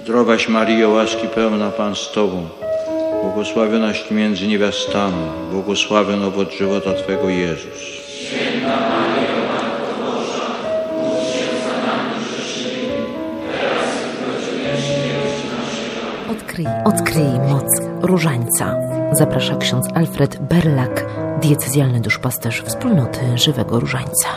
Zdrowaś Maryjo, łaski pełna, Pan z Tobą, błogosławionaś Ty między niewiastami, błogosławiony owoc żywota Twego Jezus. Święta Maryjo, Matko Boża, módl się za nami grzesznymi, teraz i w godzinę śmierci naszej. Odkryj moc Różańca. Zaprasza ksiądz Alfred Berlak, diecezjalny duszpasterz Wspólnoty Żywego Różańca.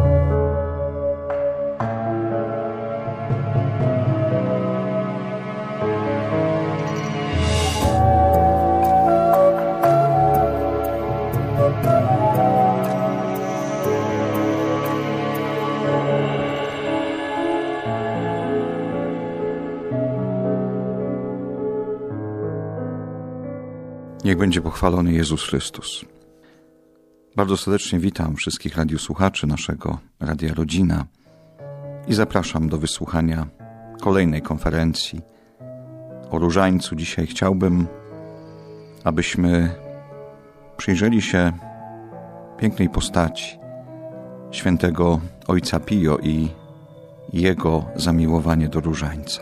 Niech będzie pochwalony Jezus Chrystus. Bardzo serdecznie witam wszystkich radiosłuchaczy naszego Radia Rodzina i zapraszam do wysłuchania kolejnej konferencji o Różańcu. Dzisiaj chciałbym, abyśmy przyjrzeli się pięknej postaci świętego Ojca Pio i jego zamiłowanie do Różańca.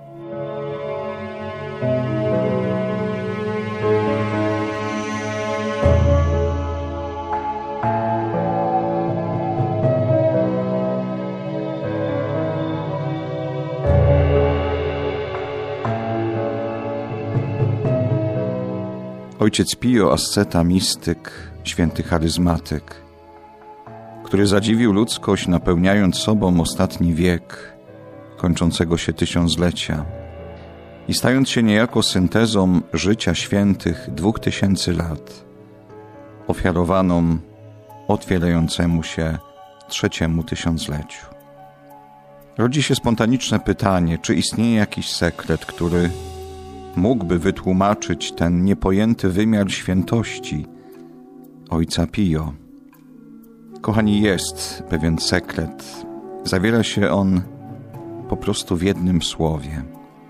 Ojciec Pio, asceta, mistyk, święty charyzmatyk, który zadziwił ludzkość, napełniając sobą ostatni wiek kończącego się tysiąclecia i stając się niejako syntezą życia świętych 2000 lat, ofiarowaną otwierającemu się trzeciemu tysiącleciu. Rodzi się spontaniczne pytanie, czy istnieje jakiś sekret, który mógłby wytłumaczyć ten niepojęty wymiar świętości Ojca Pio. Kochani, jest pewien sekret. Zawiera się on po prostu w jednym słowie.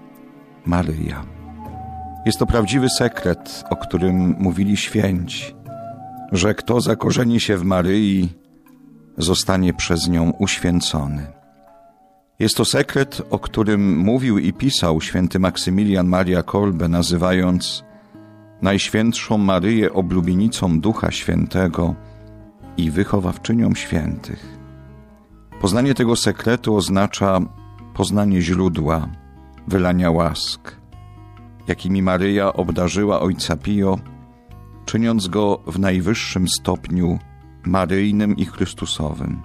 Maryja. Jest to prawdziwy sekret, o którym mówili święci, że kto zakorzeni się w Maryi, zostanie przez nią uświęcony. Jest to sekret, o którym mówił i pisał święty Maksymilian Maria Kolbe, nazywając Najświętszą Maryję oblubienicą Ducha Świętego i wychowawczynią świętych. Poznanie tego sekretu oznacza poznanie źródła wylania łask, jakimi Maryja obdarzyła Ojca Pio, czyniąc go w najwyższym stopniu maryjnym i chrystusowym.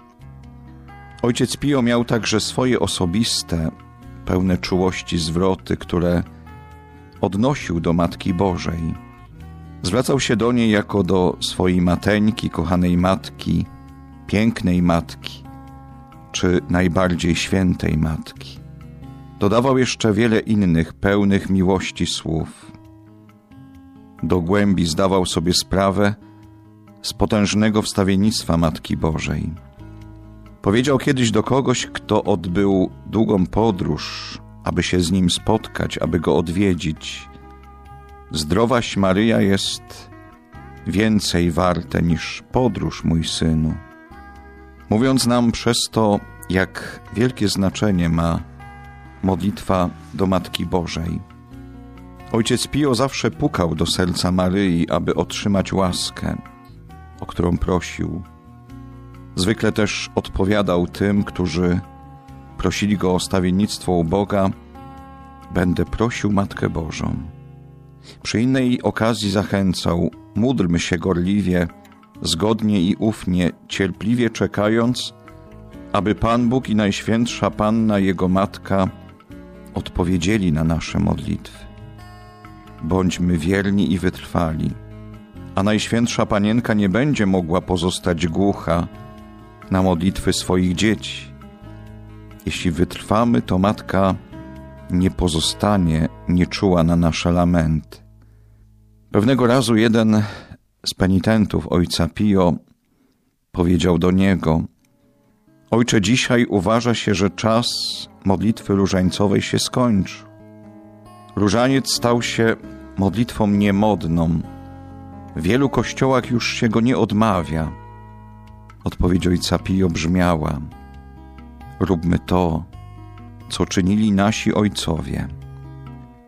Ojciec Pio miał także swoje osobiste, pełne czułości zwroty, które odnosił do Matki Bożej. Zwracał się do niej jako do swojej mateńki, kochanej matki, pięknej matki, czy najbardziej świętej matki. Dodawał jeszcze wiele innych, pełnych miłości słów. Do głębi zdawał sobie sprawę z potężnego wstawiennictwa Matki Bożej. Powiedział kiedyś do kogoś, kto odbył długą podróż, aby się z nim spotkać, aby go odwiedzić: zdrowaś Maryja jest więcej warte niż podróż, mój synu. Mówiąc nam przez to, jak wielkie znaczenie ma modlitwa do Matki Bożej. Ojciec Pio zawsze pukał do serca Maryi, aby otrzymać łaskę, o którą prosił. Zwykle też odpowiadał tym, którzy prosili go o stawiennictwo u Boga: będę prosił Matkę Bożą. Przy innej okazji zachęcał: módlmy się gorliwie, zgodnie i ufnie, cierpliwie czekając, aby Pan Bóg i Najświętsza Panna, Jego Matka, odpowiedzieli na nasze modlitwy. Bądźmy wierni i wytrwali, a Najświętsza Panienka nie będzie mogła pozostać głucha na modlitwy swoich dzieci. Jeśli wytrwamy, to Matka nie pozostanie nieczuła na nasze lamenty. Pewnego razu jeden z penitentów Ojca Pio powiedział do niego: Ojcze, dzisiaj uważa się, że czas modlitwy różańcowej się skończył. Różaniec stał się modlitwą niemodną. W wielu kościołach już się go nie odmawia. Odpowiedź Ojca Pio brzmiała: róbmy to, co czynili nasi ojcowie.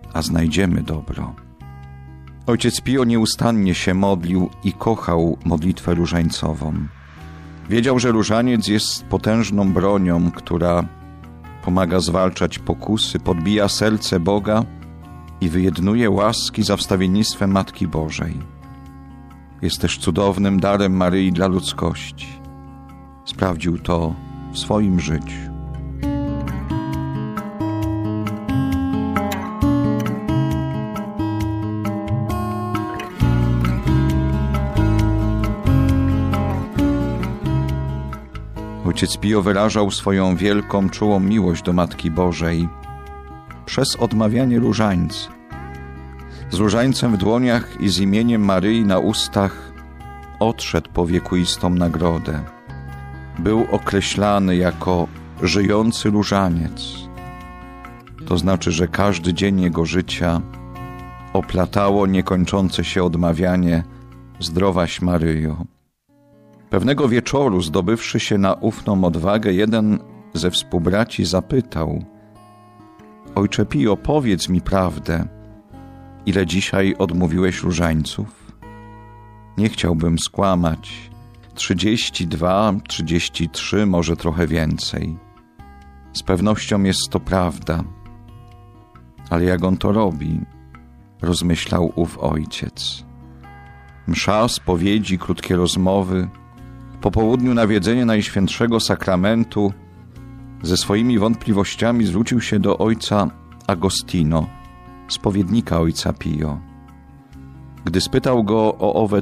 a znajdziemy dobro. Ojciec Pio nieustannie się modlił i kochał modlitwę różańcową. Wiedział, że różaniec jest potężną bronią, która pomaga zwalczać pokusy, podbija serce Boga i wyjednuje łaski za wstawiennictwem Matki Bożej. Jest też cudownym darem Maryi dla ludzkości. Sprawdził to w swoim życiu. Ojciec Pio wyrażał swoją wielką, czułą miłość do Matki Bożej przez odmawianie różańca. Z różańcem w dłoniach i z imieniem Maryi na ustach odszedł po wiekuistą nagrodę. Był określany jako żyjący różaniec. To znaczy, że każdy dzień jego życia oplatało niekończące się odmawianie Zdrowaś Maryjo. Pewnego wieczoru, zdobywszy się na ufną odwagę, jeden ze współbraci zapytał: Ojcze Pio, powiedz mi prawdę, ile dzisiaj odmówiłeś różańców? Nie chciałbym skłamać. 32, 33, może trochę więcej. Z pewnością jest to prawda. Ale jak on to robi? Rozmyślał ów ojciec. Msza, spowiedzi, krótkie rozmowy, po południu nawiedzenie Najświętszego Sakramentu. Ze swoimi wątpliwościami zwrócił się do ojca Agostino, spowiednika ojca Pio. Gdy spytał go o owe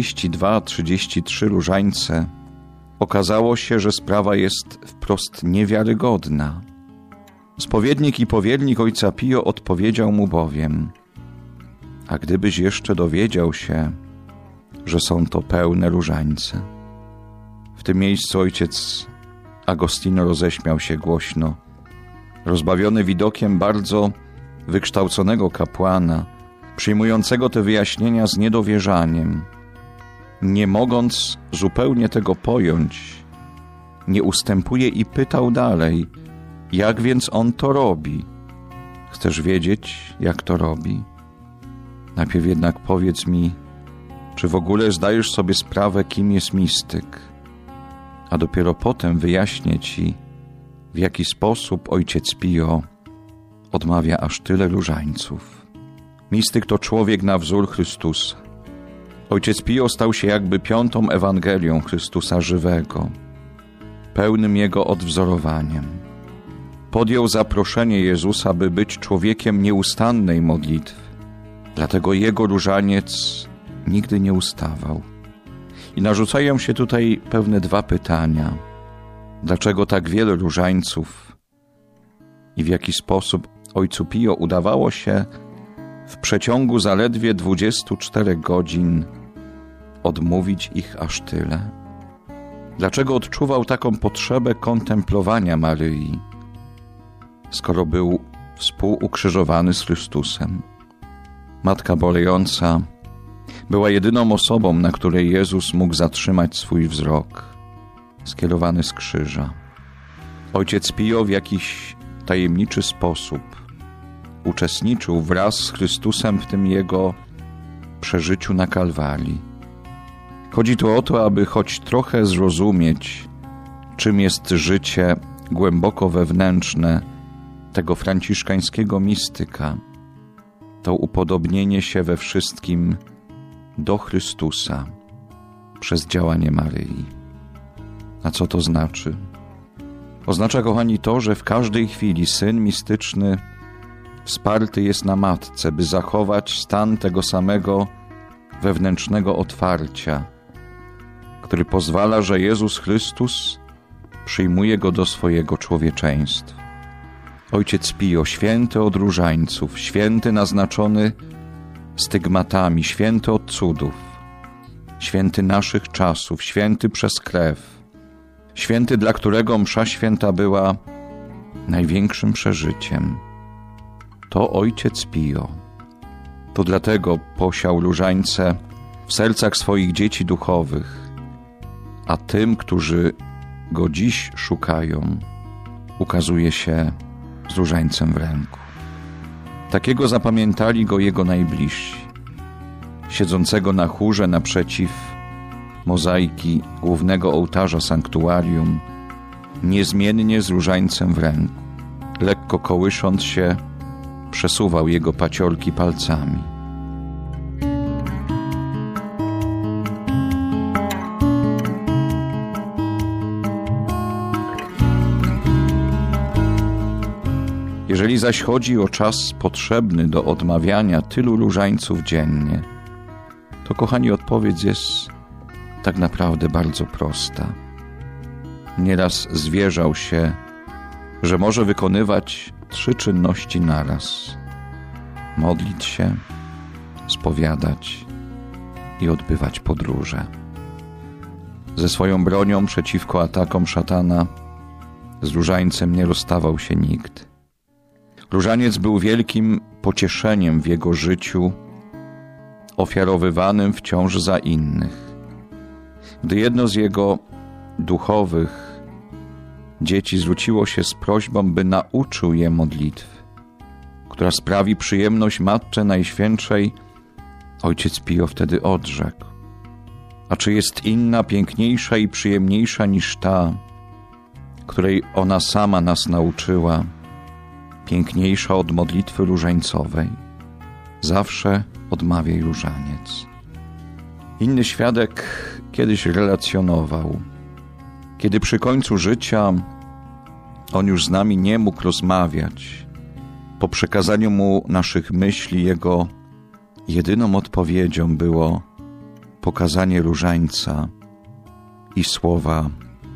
32-33 różańce, okazało się, że sprawa jest wprost niewiarygodna. Spowiednik i powiernik ojca Pio odpowiedział mu bowiem: a gdybyś jeszcze dowiedział się, że są to pełne różańce. W tym miejscu ojciec Agostino roześmiał się głośno, rozbawiony widokiem bardzo wykształconego kapłana, przyjmującego te wyjaśnienia z niedowierzaniem. Nie mogąc zupełnie tego pojąć, nie ustępuje i pytał dalej: jak więc on to robi? Chcesz wiedzieć, jak to robi? Najpierw jednak powiedz mi, czy w ogóle zdajesz sobie sprawę, kim jest mistyk? A dopiero potem wyjaśnię ci, w jaki sposób ojciec Pio odmawia aż tyle różańców. Mistyk to człowiek na wzór Chrystusa. Ojciec Pio stał się jakby piątą Ewangelią Chrystusa żywego, pełnym Jego odwzorowaniem. Podjął zaproszenie Jezusa, by być człowiekiem nieustannej modlitwy. Dlatego Jego różaniec nigdy nie ustawał. I narzucają się tutaj pewne dwa pytania. Dlaczego tak wiele różańców i w jaki sposób ojcu Pio udawało się w przeciągu zaledwie 24 godzin odmówić ich aż tyle? Dlaczego odczuwał taką potrzebę kontemplowania Maryi, skoro był współukrzyżowany z Chrystusem? Matka Bolejąca była jedyną osobą, na której Jezus mógł zatrzymać swój wzrok, skierowany z krzyża. Ojciec Pio w jakiś tajemniczy sposób uczestniczył wraz z Chrystusem w tym Jego przeżyciu na Kalwarii. Chodzi tu o to, aby choć trochę zrozumieć, czym jest życie głęboko wewnętrzne tego franciszkańskiego mistyka, to upodobnienie się we wszystkim do Chrystusa przez działanie Maryi. A co to znaczy? Oznacza, kochani, to, że w każdej chwili Syn mistyczny wsparty jest na Matce, by zachować stan tego samego wewnętrznego otwarcia, który pozwala, że Jezus Chrystus przyjmuje go do swojego człowieczeństwa. Ojciec Pio, święty od różańców, święty naznaczony stygmatami, święty od cudów, święty naszych czasów, święty przez krew, święty, dla którego msza święta była największym przeżyciem. To ojciec Pio. To dlatego posiał różańce w sercach swoich dzieci duchowych, a tym, którzy go dziś szukają, ukazuje się z różańcem w ręku. Takiego zapamiętali go jego najbliżsi, siedzącego na chórze naprzeciw mozaiki głównego ołtarza sanktuarium, niezmiennie z różańcem w ręku. Lekko kołysząc się, przesuwał jego paciorki palcami. Jeżeli zaś chodzi o czas potrzebny do odmawiania tylu różańców dziennie, to, kochani, odpowiedź jest tak naprawdę bardzo prosta. Nieraz zwierzał się, że może wykonywać 3 czynności naraz: modlić się, spowiadać i odbywać podróże. Ze swoją bronią przeciwko atakom szatana z różańcem nie rozstawał się nikt. Różaniec był wielkim pocieszeniem w jego życiu, ofiarowywanym wciąż za innych. Gdy jedno z jego duchowych dzieci zwróciło się z prośbą, by nauczył je modlitwy, która sprawi przyjemność Matce Najświętszej, ojciec Pio wtedy odrzekł: a czy jest inna, piękniejsza i przyjemniejsza niż ta, której ona sama nas nauczyła, piękniejsza od modlitwy różańcowej? Zawsze odmawiaj różaniec. Inny świadek kiedyś relacjonował: kiedy przy końcu życia on już z nami nie mógł rozmawiać, po przekazaniu mu naszych myśli jego jedyną odpowiedzią było pokazanie różańca i słowa: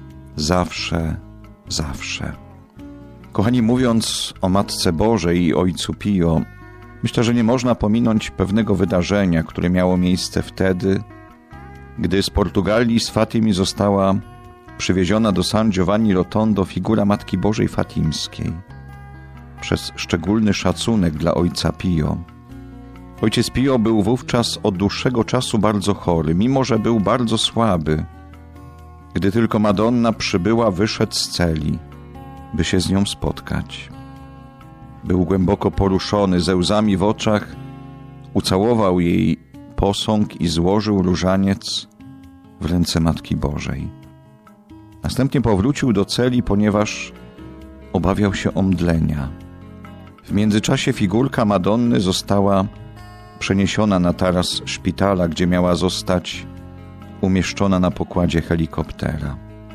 zawsze, zawsze. Kochani, mówiąc o Matce Bożej i Ojcu Pio, myślę, że nie można pominąć pewnego wydarzenia, które miało miejsce wtedy, gdy z Portugalii, z Fatimi, została przywieziona do San Giovanni Rotondo figura Matki Bożej Fatimskiej. Przez szczególny szacunek dla Ojca Pio. Ojciec Pio był wówczas od dłuższego czasu bardzo chory, mimo że był bardzo słaby. Gdy tylko Madonna przybyła, wyszedł z celi, by się z nią spotkać. Był głęboko poruszony, ze łzami w oczach, ucałował jej posąg i złożył różaniec w ręce Matki Bożej. Następnie powrócił do celi, ponieważ obawiał się omdlenia. W międzyczasie figurka Madonny została przeniesiona na taras szpitala, gdzie miała zostać umieszczona na pokładzie helikoptera.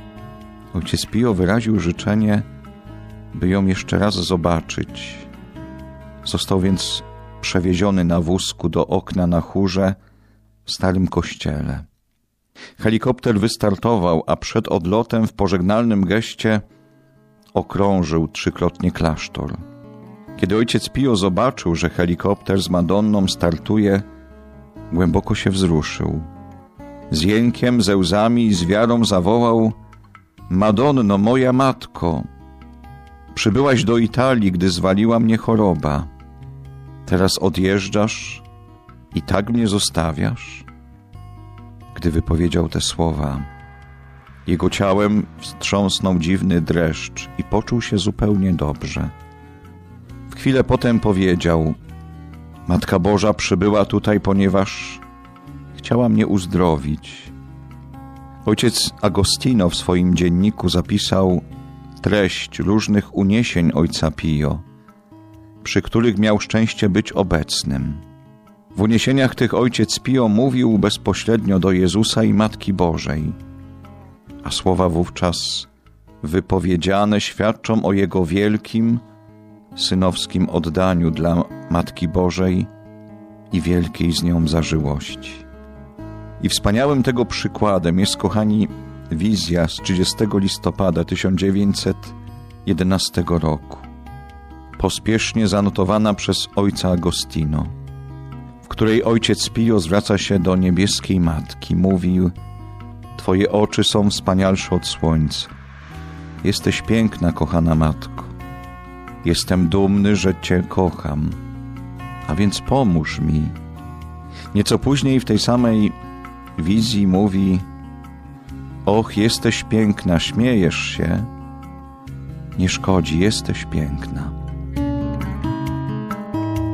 Ojciec Pio wyraził życzenie, by ją jeszcze raz zobaczyć. Został więc przewieziony na wózku do okna na chórze w starym kościele. Helikopter wystartował, a przed odlotem w pożegnalnym geście okrążył 3-krotnie klasztor. Kiedy ojciec Pio zobaczył, że helikopter z Madonną startuje, głęboko się wzruszył. Z jękiem, ze łzami i z wiarą zawołał: Madonno, moja matko, przybyłaś do Italii, gdy zwaliła mnie choroba. Teraz odjeżdżasz i tak mnie zostawiasz? Gdy wypowiedział te słowa, jego ciałem wstrząsnął dziwny dreszcz i poczuł się zupełnie dobrze. W chwilę potem powiedział: Matka Boża przybyła tutaj, ponieważ chciała mnie uzdrowić. Ojciec Agostino w swoim dzienniku zapisał treść różnych uniesień ojca Pio, przy których miał szczęście być obecnym. W uniesieniach tych ojciec Pio mówił bezpośrednio do Jezusa i Matki Bożej, a słowa wówczas wypowiedziane świadczą o jego wielkim, synowskim oddaniu dla Matki Bożej i wielkiej z nią zażyłości. I wspaniałym tego przykładem jest, kochani, wizja z 30 listopada 1911 roku, pospiesznie zanotowana przez ojca Agostino, w której ojciec Pio zwraca się do niebieskiej Matki. Mówił: Twoje oczy są wspanialsze od słońca. Jesteś piękna, kochana Matko. Jestem dumny, że Cię kocham, a więc pomóż mi. Nieco później w tej samej wizji mówi: Och, jesteś piękna, śmiejesz się? Nie szkodzi, jesteś piękna.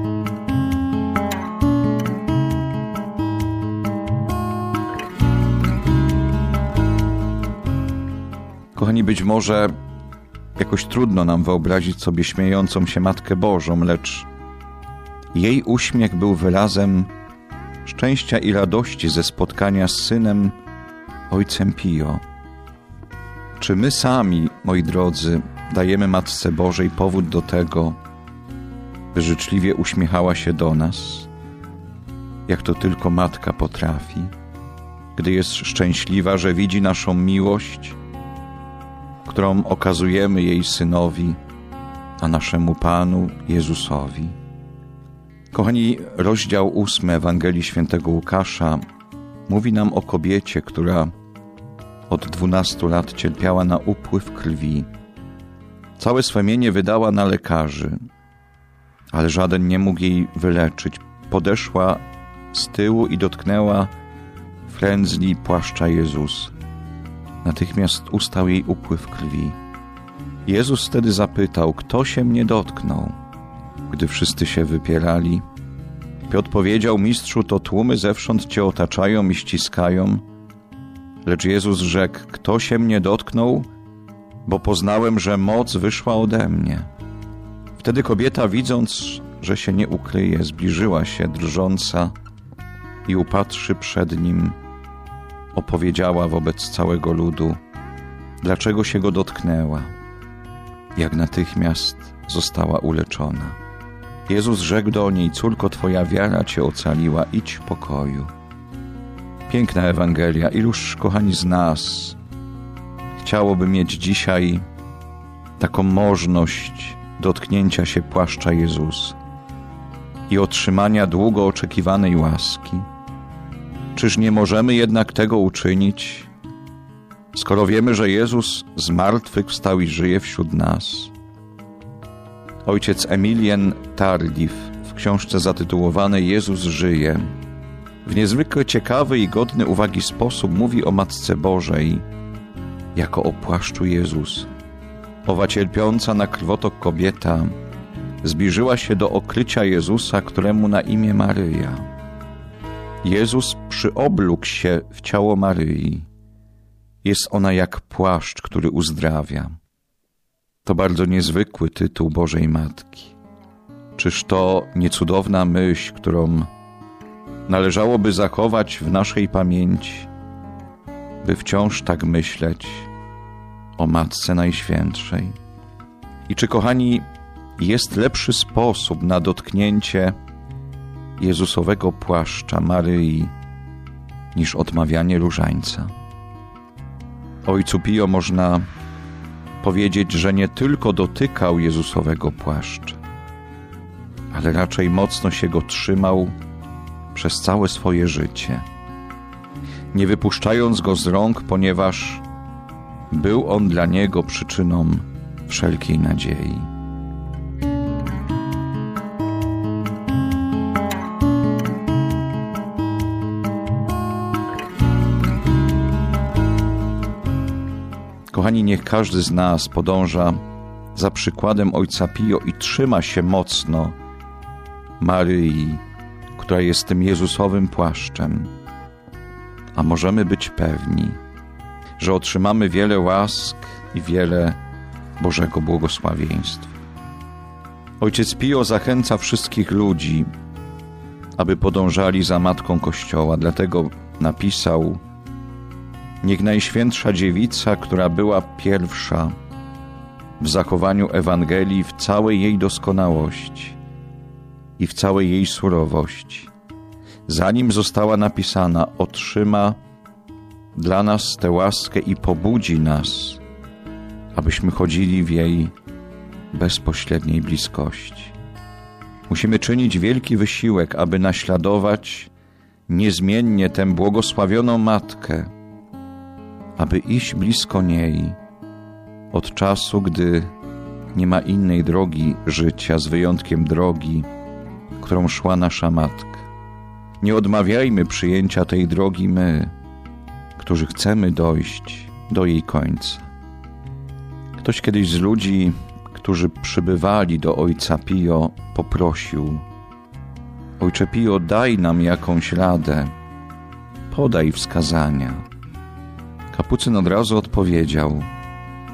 Kochani, być może jakoś trudno nam wyobrazić sobie śmiejącą się Matkę Bożą, lecz jej uśmiech był wyrazem szczęścia i radości ze spotkania z Synem, Ojcem Pio. Czy my sami, moi drodzy, dajemy Matce Bożej powód do tego, by życzliwie uśmiechała się do nas, jak to tylko Matka potrafi, gdy jest szczęśliwa, że widzi naszą miłość, którą okazujemy jej Synowi, a naszemu Panu Jezusowi. Kochani, rozdział 8 Ewangelii Świętego Łukasza mówi nam o kobiecie, która od 12 lat cierpiała na upływ krwi. Całe swe mienie wydała na lekarzy, ale żaden nie mógł jej wyleczyć. Podeszła z tyłu i dotknęła frędzli płaszcza Jezusa. Natychmiast ustał jej upływ krwi. Jezus wtedy zapytał, kto się mnie dotknął? Gdy wszyscy się wypierali, Piotr powiedział, mistrzu, to tłumy zewsząd cię otaczają i ściskają. Lecz Jezus rzekł, kto się mnie dotknął? Bo poznałem, że moc wyszła ode mnie. Wtedy kobieta, widząc, że się nie ukryje, zbliżyła się drżąca i upadłszy przed nim, opowiedziała wobec całego ludu, dlaczego się go dotknęła, jak natychmiast została uleczona. Jezus rzekł do niej, córko, twoja wiara cię ocaliła, idź w pokoju. Piękna Ewangelia. Iluż, kochani, z nas chciałoby mieć dzisiaj taką możliwość dotknięcia się płaszcza Jezusa i otrzymania długo oczekiwanej łaski. Czyż nie możemy jednak tego uczynić, skoro wiemy, że Jezus z martwych wstał i żyje wśród nas? Ojciec Emilien Tardif w książce zatytułowanej Jezus żyje w niezwykle ciekawy i godny uwagi sposób mówi o Matce Bożej jako o płaszczu Jezusa. Owa cierpiąca na krwotok kobieta zbliżyła się do okrycia Jezusa, któremu na imię Maryja. Jezus przyoblógł się w ciało Maryi. Jest ona jak płaszcz, który uzdrawia. To bardzo niezwykły tytuł Bożej Matki. Czyż to nie cudowna myśl, którą należałoby zachować w naszej pamięci, by wciąż tak myśleć o Matce Najświętszej? I czy, kochani, jest lepszy sposób na dotknięcie Jezusowego płaszcza Maryi niż odmawianie różańca? Ojcu Pio można powiedzieć, że nie tylko dotykał Jezusowego płaszcza, ale raczej mocno się go trzymał przez całe swoje życie, nie wypuszczając go z rąk, ponieważ był on dla niego przyczyną wszelkiej nadziei. Kochani, niech każdy z nas podąża za przykładem Ojca Pio i trzyma się mocno Maryi, która jest tym Jezusowym płaszczem. A możemy być pewni, że otrzymamy wiele łask i wiele Bożego błogosławieństwa. Ojciec Pio zachęca wszystkich ludzi, aby podążali za Matką Kościoła. Dlatego napisał: niech Najświętsza Dziewica, która była pierwsza w zachowaniu Ewangelii w całej jej doskonałości i w całej jej surowości, zanim została napisana, otrzyma dla nas tę łaskę i pobudzi nas, abyśmy chodzili w jej bezpośredniej bliskości. Musimy czynić wielki wysiłek, aby naśladować niezmiennie tę błogosławioną Matkę, aby iść blisko niej od czasu, gdy nie ma innej drogi życia, z wyjątkiem drogi, którą szła nasza Matka. Nie odmawiajmy przyjęcia tej drogi my, którzy chcemy dojść do jej końca. Ktoś kiedyś z ludzi, którzy przybywali do Ojca Pio, poprosił: Ojcze Pio, daj nam jakąś radę, podaj wskazania. Kapucyn od razu odpowiedział: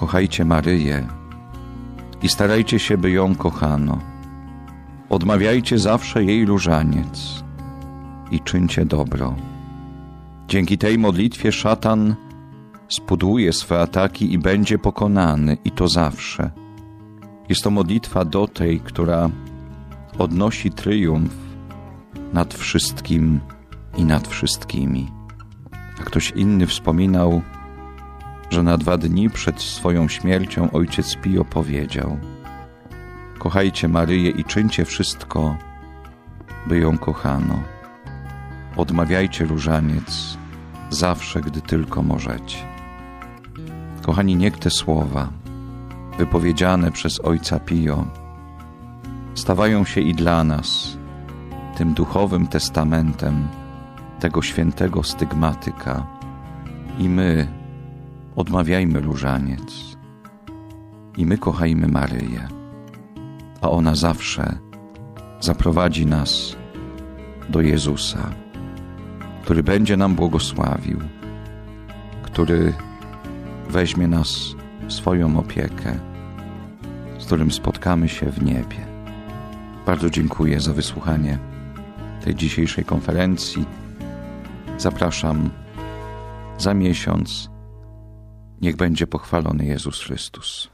Kochajcie Maryję i starajcie się, by ją kochano. Odmawiajcie zawsze jej różaniec i czyńcie dobro. Dzięki tej modlitwie szatan spudłuje swe ataki i będzie pokonany, i to zawsze. Jest to modlitwa do tej, która odnosi tryumf nad wszystkim i nad wszystkimi. A ktoś inny wspominał, że na 2 dni przed swoją śmiercią ojciec Pio powiedział: kochajcie Maryję i czyńcie wszystko, by ją kochano. Odmawiajcie różaniec zawsze, gdy tylko możecie. Kochani, niech te słowa wypowiedziane przez ojca Pio stawają się i dla nas tym duchowym testamentem tego świętego stygmatyka. I my odmawiajmy różaniec. I my kochajmy Maryję, a ona zawsze zaprowadzi nas do Jezusa, który będzie nam błogosławił, który weźmie nas w swoją opiekę, z którym spotkamy się w niebie. Bardzo dziękuję za wysłuchanie tej dzisiejszej konferencji. Zapraszam za miesiąc. Niech będzie pochwalony Jezus Chrystus.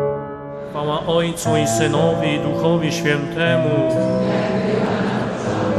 Chwała Ojcu i Synowi i Duchowi Świętemu.